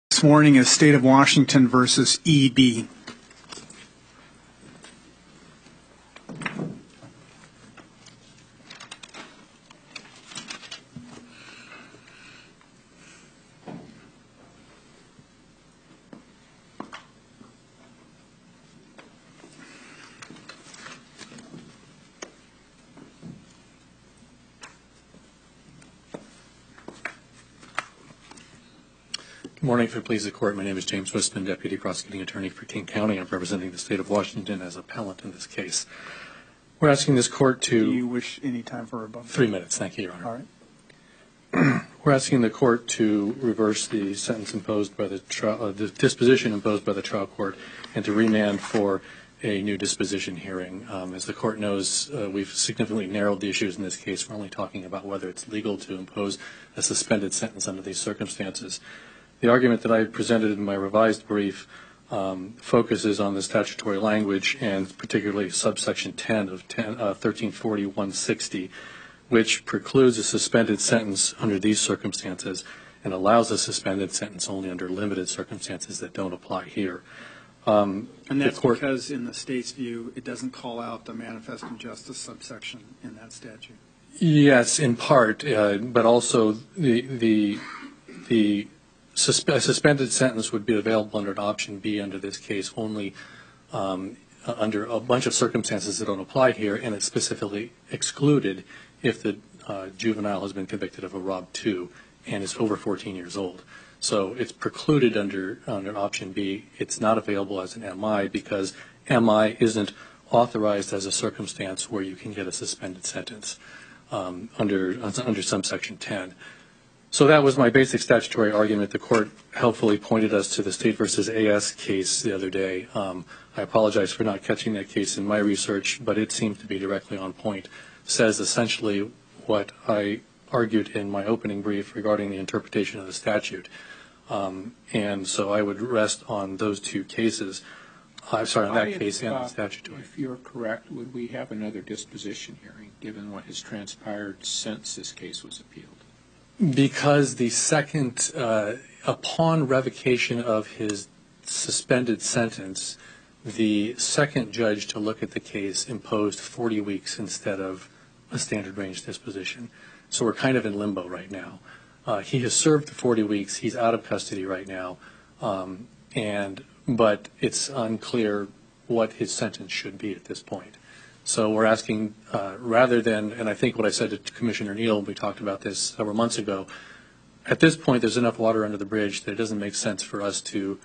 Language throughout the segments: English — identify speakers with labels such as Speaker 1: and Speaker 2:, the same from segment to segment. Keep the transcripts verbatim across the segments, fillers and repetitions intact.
Speaker 1: This morning is State of Washington versus E B.
Speaker 2: Good morning. If it pleases the Court, my name is James Wistman, Deputy Prosecuting Attorney for King County. I'm representing the State of Washington as appellant in this case. We're asking this Court to...
Speaker 1: Do you wish any time for rebuttal?
Speaker 2: Three minutes. Thank you, Your Honor.
Speaker 1: All right.
Speaker 2: We're asking the Court to reverse the sentence imposed by the trial, uh, the disposition imposed by the trial court, and to remand for a new disposition hearing. Um, as the Court knows, uh, we've significantly narrowed the issues in this case. We're only talking about whether it's legal to impose a suspended sentence under these circumstances. The argument that I presented in my revised brief um, focuses on the statutory language, and particularly subsection ten of thirteen forty one sixty, which precludes a suspended sentence under these circumstances and allows a suspended sentence only under limited circumstances that don't apply here.
Speaker 1: Um, and that's because, in the state's view, it doesn't call out the manifest injustice subsection in that statute.
Speaker 2: Yes, in part, uh, but also the the the susp- a suspended sentence would be available under an option B under this case only um, uh, under a bunch of circumstances that don't apply here, and it's specifically excluded if the uh, juvenile has been convicted of a Rob two and is over fourteen years old. So it's precluded under under option B. It's not available as an M I because M I isn't authorized as a circumstance where you can get a suspended sentence um, under under subsection ten. So that was my basic statutory argument. The Court helpfully pointed us to the State versus A S case the other day. Um, I apologize for not catching that case in my research, but it seems to be directly on point. Says essentially what I argued in my opening brief regarding the interpretation of the statute. Um, and so I would rest on those two cases. I'm uh, sorry, on that
Speaker 3: if,
Speaker 2: case and
Speaker 3: uh,
Speaker 2: the statutory.
Speaker 3: If you're correct, would we have another disposition hearing, given what has transpired since this case was appealed?
Speaker 2: Because the second, uh, upon revocation of his suspended sentence, the second judge to look at the case imposed forty weeks instead of a standard range disposition. So we're kind of in limbo right now. Uh, he has served the forty weeks. He's out of custody right now, um, and but it's unclear what his sentence should be at this point. So we're asking, uh, rather than, and I think what I said to Commissioner Neal when we talked about this several months ago, at this point there's enough water under the bridge that it doesn't make sense for us to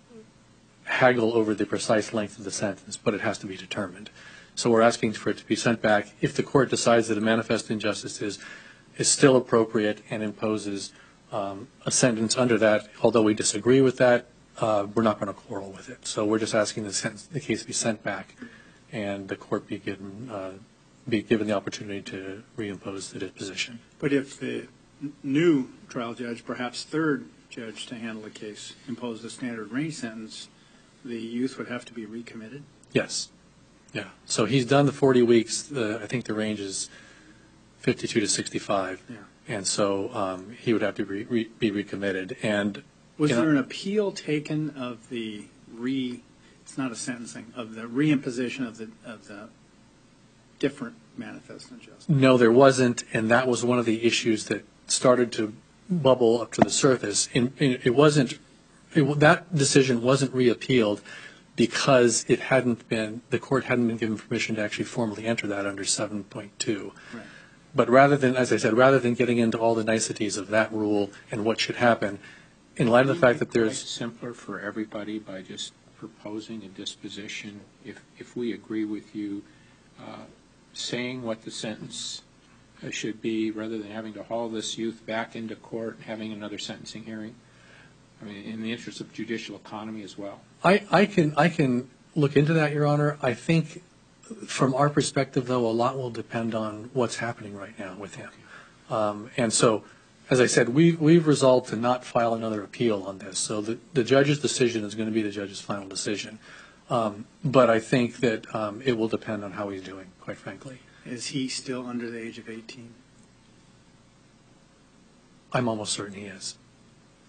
Speaker 2: haggle over the precise length of the sentence, but it has to be determined. So we're asking for it to be sent back. If the Court decides that a manifest injustice is is still appropriate and imposes um, a sentence under that, although we disagree with that, uh, we're not going to quarrel with it. So we're just asking the, sentence, the case be sent back and the Court be given, uh, be given the opportunity to reimpose the disposition.
Speaker 1: But if the new trial judge, perhaps third judge to handle the case, imposed a standard range sentence, the youth would have to be recommitted?
Speaker 2: Yes. Yeah. So he's done the forty weeks. The, I think the range is fifty-two to sixty-five.
Speaker 1: Yeah.
Speaker 2: And so um, he would have to re, re, be recommitted. And
Speaker 1: was
Speaker 2: there
Speaker 1: know, an appeal taken of the re, it's not a sentencing, of the reimposition of the of the different manifest injustice?
Speaker 2: No, there wasn't, and that was one of the issues that started to bubble up to the surface. In, in, it wasn't, it, that decision wasn't reappealed because it hadn't been, the Court hadn't been given permission to actually formally enter that under seven point two.
Speaker 1: Right.
Speaker 2: But rather than, as I said, rather than getting into all the niceties of that rule and what should happen, in light of the fact that there's...
Speaker 3: It's simpler for everybody by just proposing a disposition, if, if we agree with you, uh, saying what the sentence uh, should be, rather than having to haul this youth back into court and having another sentencing hearing? I mean, in the interest of judicial economy as well.
Speaker 2: I, I can I can look into that, Your Honor. I think from our perspective, though, a lot will depend on what's happening right now with him. Um, and so, as I said, we, we've resolved to not file another appeal on this. So the, the judge's decision is going to be the judge's final decision. Um, but I think that um, it will depend on how he's doing, quite frankly.
Speaker 1: Is he still under the age of eighteen?
Speaker 2: I'm almost certain he is.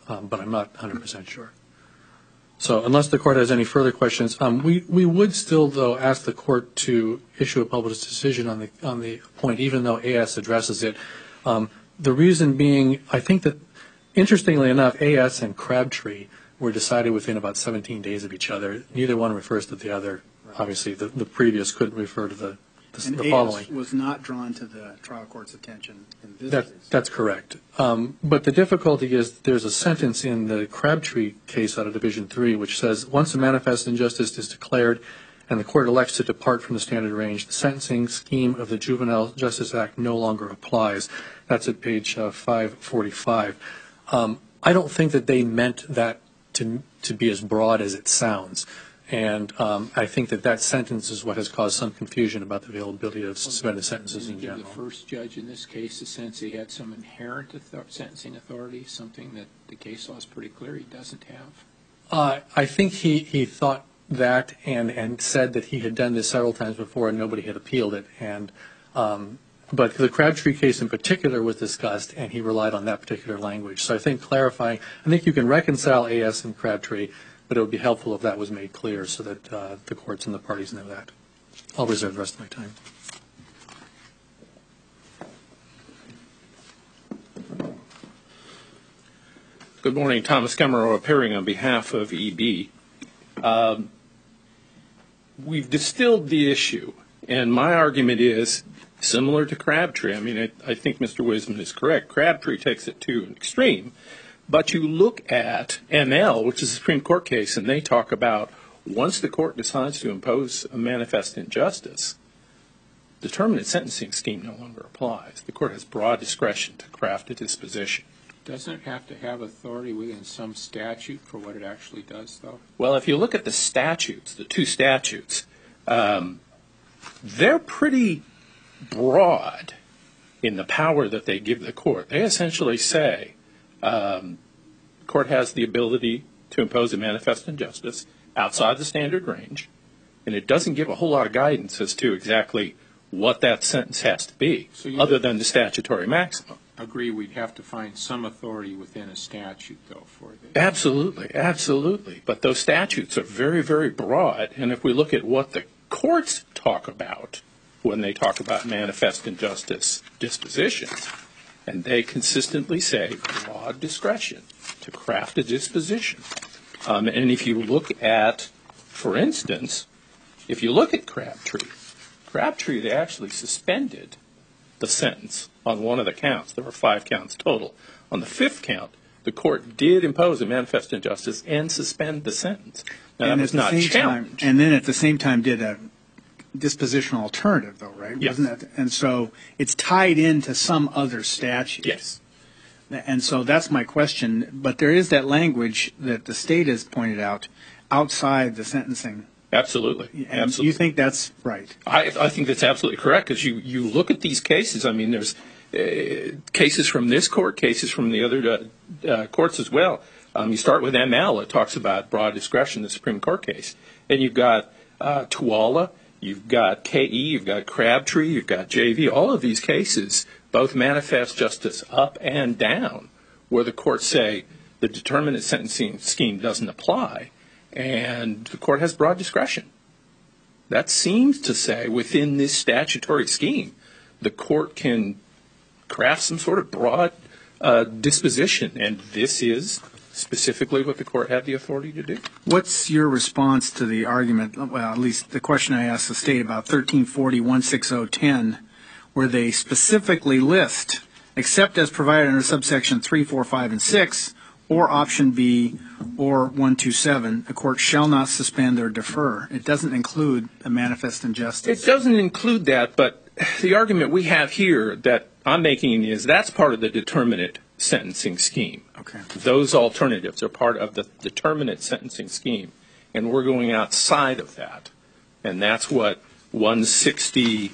Speaker 2: um, but I'm not one hundred percent sure. So unless the court has any further questions, um, we, we would still, though, ask the court to issue a published decision on the on the point, even though A S addresses it. Um, the reason being, I think that, interestingly enough, A S and Crabtree were decided within about seventeen days of each other. Neither one refers to the other. Right. Obviously, the, the previous couldn't refer to the, the,
Speaker 1: and
Speaker 2: the
Speaker 1: A S
Speaker 2: following.
Speaker 1: Was not drawn to the trial court's attention in this
Speaker 2: that,
Speaker 1: case.
Speaker 2: That's correct. Um, but the difficulty is there's a sentence in the Crabtree case out of Division three which says, once a manifest injustice is declared and the court elects to depart from the standard range, the sentencing scheme of the Juvenile Justice Act no longer applies. That's at page uh, five forty-five. Um, I don't think that they meant that to, to be as broad as it sounds. And um, I think that that sentence is what has caused some confusion about the availability of suspended sentences in general.
Speaker 3: Did the first judge in this case the sense he had some inherent author- sentencing authority, something that the case law is pretty clear he doesn't have?
Speaker 2: Uh, I think he, he thought that and, and said that he had done this several times before and nobody had appealed it. And um, but the Crabtree case in particular was discussed, and he relied on that particular language. So I think clarifying, I think you can reconcile A S and Crabtree, but it would be helpful if that was made clear so that uh, the courts and the parties know that. I'll reserve the rest of my time.
Speaker 4: Good morning. Thomas Kemmerer appearing on behalf of E B. Um, we've distilled the issue, and my argument is similar to Crabtree. I mean, I, I think Mister Wisdom is correct. Crabtree takes it to an extreme. But you look at M L, which is a Supreme Court case, and they talk about once the court decides to impose a manifest injustice, the determinate sentencing scheme no longer applies. The court has broad discretion to craft a disposition.
Speaker 3: Doesn't it have to have authority within some statute for what it actually does, though?
Speaker 4: Well, if you look at the statutes, the two statutes, um, they're pretty broad in the power that they give the court. They essentially say, Um, the court has the ability to impose a manifest injustice outside the standard range, and it doesn't give a whole lot of guidance as to exactly what that sentence has to be,
Speaker 3: so you
Speaker 4: other than the statutory maximum.
Speaker 3: Agree we'd have to find some authority within a statute, though, for this.
Speaker 4: Absolutely, absolutely. But those statutes are very, very broad, and if we look at what the courts talk about when they talk about manifest injustice dispositions, and they consistently say broad discretion to craft a disposition. Um, and if you look at, for instance, if you look at Crabtree, Crabtree, they actually suspended the sentence on one of the counts. There were five counts total. On the fifth count, the court did impose a manifest injustice and suspend the sentence. Now,
Speaker 1: and
Speaker 4: that was not challenged.
Speaker 1: Time, and then at the same time did a dispositional alternative, though, right?
Speaker 4: Yes.
Speaker 1: Wasn't that? And so it's tied into some other statute.
Speaker 4: Yes.
Speaker 1: And so that's my question. But there is that language that the state has pointed out outside the sentencing.
Speaker 4: Absolutely.
Speaker 1: And
Speaker 4: Absolutely.
Speaker 1: you think that's right?
Speaker 4: I, I think that's absolutely correct, because you, you look at these cases. I mean, there's uh, cases from this court, cases from the other uh, uh, courts as well. Um, you start with M L. It talks about broad discretion, the Supreme Court case. And you've got uh, Tuala, you've got K E, you've got Crabtree, you've got J V. All of these cases, both manifest justice up and down, where the courts say the determinate sentencing scheme doesn't apply, and the court has broad discretion. That seems to say within this statutory scheme, the court can craft some sort of broad uh, disposition, and this is specifically what the court had the authority to do.
Speaker 1: What's your response to the argument, well, at least the question I asked the state about thirteen forty, sixteen ten, where they specifically list, except as provided under subsection three, four, five, and six, or option B, or one twenty-seven, a court shall not suspend or defer. It doesn't include a manifest injustice.
Speaker 4: It doesn't include that, but the argument we have here that I'm making is that's part of the determinate sentencing scheme.
Speaker 1: Okay.
Speaker 4: Those alternatives are part of the determinate sentencing scheme, and we're going outside of that. And that's what one sixty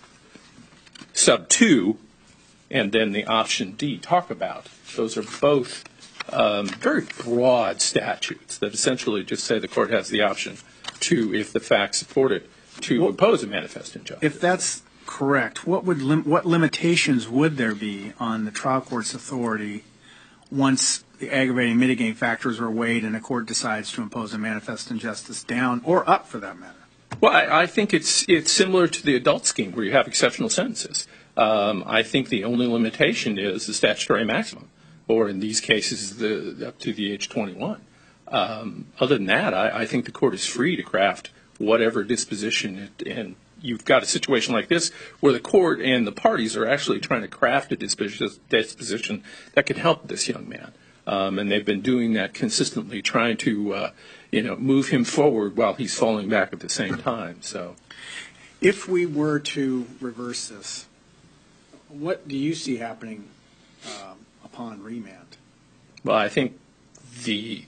Speaker 4: sub two and then the option D talk about. Those are both um, very broad statutes that essentially just say the court has the option to, if the facts support it, to well, impose a manifest injustice.
Speaker 1: If that's correct, what would lim- what limitations would there be on the trial court's authority once the aggravating mitigating factors are weighed and a court decides to impose a manifest injustice down or up for that matter?
Speaker 4: Well, I, I think it's it's similar to the adult scheme where you have exceptional sentences. Um, I think the only limitation is the statutory maximum, or in these cases, the up to the age twenty-one. Um, other than that, I, I think the court is free to craft whatever disposition, it, and you've got a situation like this where the court and the parties are actually trying to craft a disposition that could help this young man. Um, and they've been doing that consistently, trying to, uh, you know, move him forward while he's falling back at the same time. So,
Speaker 1: if we were to reverse this, what do you see happening um, upon remand?
Speaker 4: well, I think the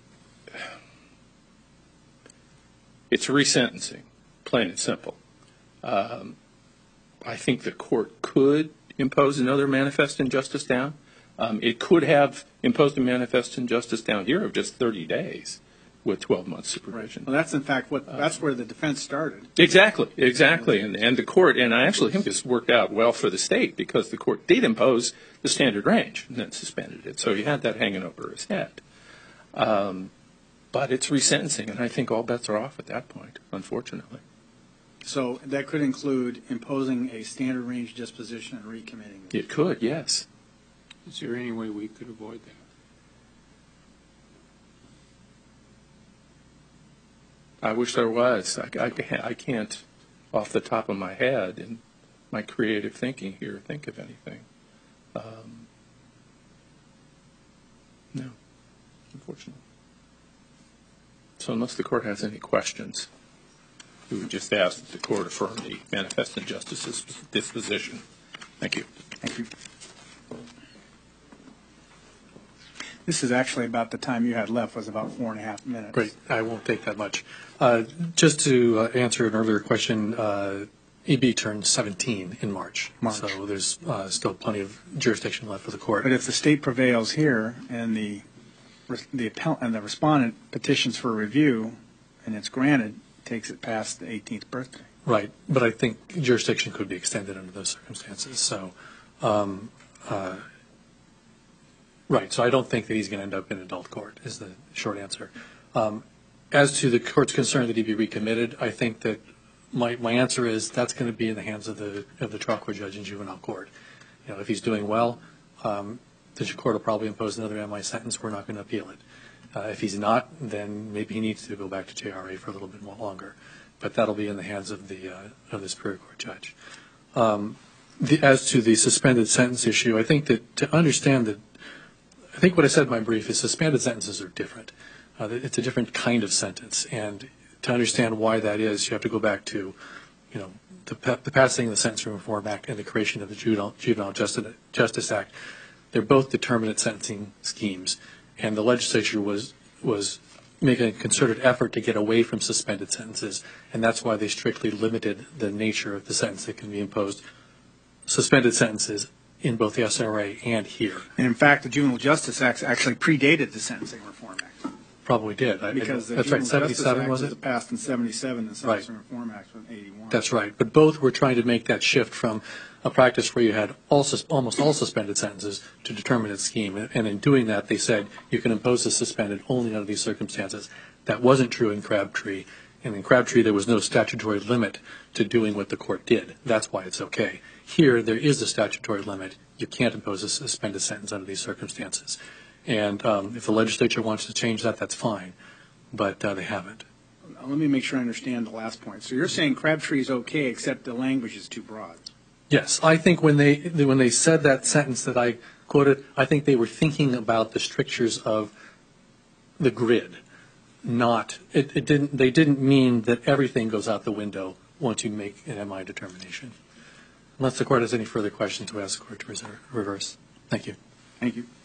Speaker 4: it's resentencing, plain and simple. Um, I think the court could impose another manifest injustice down. Um, it could have imposed a manifest injustice down here of just thirty days with twelve months supervision.
Speaker 1: Well, that's in fact what that's where the defense started.
Speaker 4: Exactly, exactly. And, and the court, and I actually think this worked out well for the state because the court did impose the standard range and then suspended it. So he had that hanging over his head. Um, but it's resentencing, and I think all bets are off at that point, unfortunately.
Speaker 1: So that could include imposing a standard range disposition and recommitting.
Speaker 4: It could, yes.
Speaker 3: Is there any way we could avoid that?
Speaker 4: I wish there was. I, I, can't, I can't, off the top of my head, in my creative thinking here, think of anything. Um, no, unfortunately. So unless the court has any questions, we would just ask that the court affirm the manifest injustice disposition. Thank you.
Speaker 1: Thank you. This is actually about the time you had left, was about four and a half minutes.
Speaker 2: Great. I won't take that much. Uh, just to uh, answer an earlier question, uh, E B turned seventeen in March.
Speaker 1: March.
Speaker 2: So there's uh, still plenty of jurisdiction left for the court.
Speaker 1: But if the state prevails here and the the appellant and the respondent petitions for review and it's granted, it takes it past the eighteenth birthday.
Speaker 2: Right. But I think jurisdiction could be extended under those circumstances. So, um, uh, right. So I don't think that he's going to end up in adult court is the short answer. Um, as to the court's concern that he be recommitted, I think that my, my answer is that's going to be in the hands of the of the trial court judge in juvenile court. You know, if he's doing well, um, the court will probably impose another M I sentence. We're not going to appeal it. Uh, if he's not, then maybe he needs to go back to J R A for a little bit more longer. But that'll be in the hands of the uh, of the Superior Court judge. Um, the, as to the suspended sentence issue, I think that to understand that, I think what I said in my brief is suspended sentences are different. Uh, it's a different kind of sentence, and to understand why that is, you have to go back to, you know, the, the passing of the Sentencing Reform Act and the creation of the Juvenile, Juvenile Justice, Justice Act. They're both determinate sentencing schemes, and the legislature was was making a concerted effort to get away from suspended sentences, and that's why they strictly limited the nature of the sentence that can be imposed. Suspended sentences in both the S R A and here.
Speaker 1: And in fact, the Juvenile Justice Act actually predated the Sentencing Reform Act.
Speaker 2: Probably did.
Speaker 1: Because
Speaker 2: I,
Speaker 1: the
Speaker 2: that's right,
Speaker 1: Juvenile Justice
Speaker 2: seventy-seven
Speaker 1: Act
Speaker 2: was
Speaker 1: was
Speaker 2: it?
Speaker 1: passed in seventy-seven, and the Sentencing Reform Act was in eighty-one.
Speaker 2: That's right. But both were trying to make that shift from a practice where you had all sus- almost all suspended sentences to determinate scheme. And, and in doing that, they said you can impose the suspended only under these circumstances. That wasn't true in Crabtree. And in Crabtree, there was no statutory limit to doing what the court did. That's why it's okay. Here, there is a statutory limit. You can't impose a suspended sentence under these circumstances. And um, if the legislature wants to change that, that's fine. But uh, they haven't.
Speaker 1: Let me make sure I understand the last point. So you're saying Crabtree is okay, except the language is too broad.
Speaker 2: Yes, I think when they when they said that sentence that I quoted, I think they were thinking about the strictures of the grid. Not it, it didn't. They didn't mean that everything goes out the window once you make an M I determination. Unless the court has any further questions, we ask the court to reserve, reverse. Thank you.
Speaker 1: Thank you.